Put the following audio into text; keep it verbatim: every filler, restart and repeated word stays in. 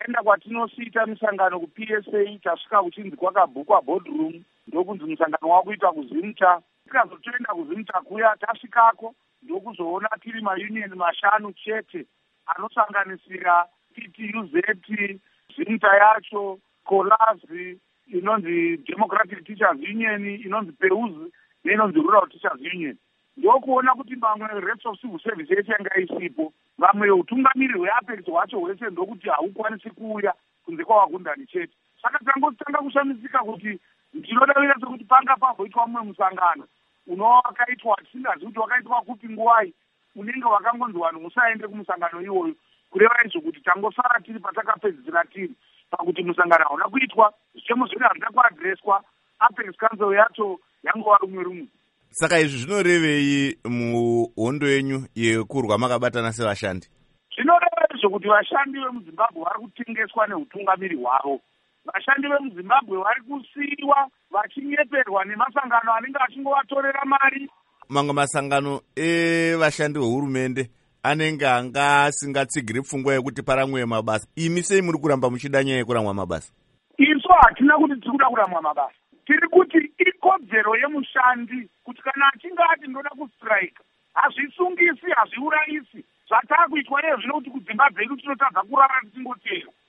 taenda kwatinosiita misangano ku-P S A tasvika kuchinzi kwakabhukwa boardroom ndokunzi musangano wakuita kuzimta. Tikazotoenda kuzimta kuya tasvikako ndokuzoona tiri maunion mashanu chete anosanganisira P T U Z, zimta yacho, Kolazi, inonzi Democratic Teachers Union, inonzi P E U Z neinonzi Rural Teachers Union. Ndokuona kuti mamwe reps of civil service yese yanga isipo, vamwe utungamiri hweApex hwacho hwese ndokuti haukwanisi kuuya kunze kwawakundani chete. Saka tangotanga kushamisika kuti ndinoda kuti panga pavhoitwa mumwe musangano unova wakaitwa tisingazivi kuti wakaitwa kupi nguwai, unenge wakangonzi vanhu musaende kumusangano iwoyo, kureva izvo kuti tangosara tiri patakapedzisira tiri pakuti musangano hauna kuitwa, zvichemo zvino hazvina kuadhireswa, Apex Council yacho yangova rumwe rumwe. Saka izvi zvinorevei muhondo yenyu yekurwa makabatana sevashandi? Zvinoreva izvo kuti vashandi vemuZimbabwe vari kutengeswa neutungamiri hwavo. Vashandi vemuZimbabwe vari kusiyiwa vachinyeperwa nemasangano anenge achingovatorera mari. Mamwe masangano evashandi vehurumende anenge anga asingatsigiri pfungwa yekuti paramwe mabasa. Imi sei muri kuramba muchida nyaya yekuramwa mabasa? Isu hatina kuti tiri kuda kuramwa mabasa. Tiri kuti ikodzero yemushandi kuti kana achinge ati ndoda kustrike, hazvisungisi, hazviurayisi. Zvatakuitwa iye zvino kuti kudzimba dzedu tinotadza kurara tichingotero.